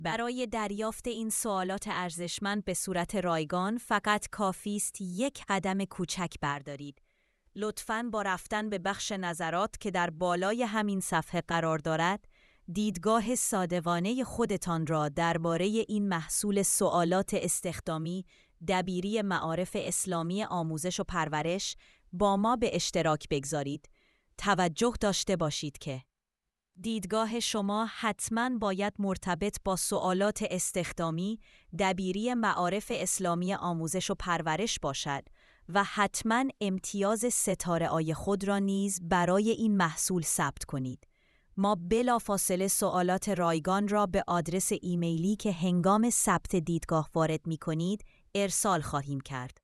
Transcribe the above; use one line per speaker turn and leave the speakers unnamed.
برای دریافت این سوالات ارزشمند به صورت رایگان فقط کافی است یک قدم کوچک بردارید. لطفاً با رفتن به بخش نظرات که در بالای همین صفحه قرار دارد، دیدگاه صادقانه خودتان را درباره این محصول سوالات استخدامی دبیری معارف اسلامی آموزش و پرورش با ما به اشتراک بگذارید. توجه داشته باشید که دیدگاه شما حتماً باید مرتبط با سوالات استخدامی دبیری معارف اسلامی آموزش و پرورش باشد و حتماً امتیاز ستاره‌ای خود را نیز برای این محصول ثبت کنید. ما بلافاصله سوالات رایگان را به آدرس ایمیلی که هنگام ثبت دیدگاه وارد می‌کنید ارسال خواهیم کرد.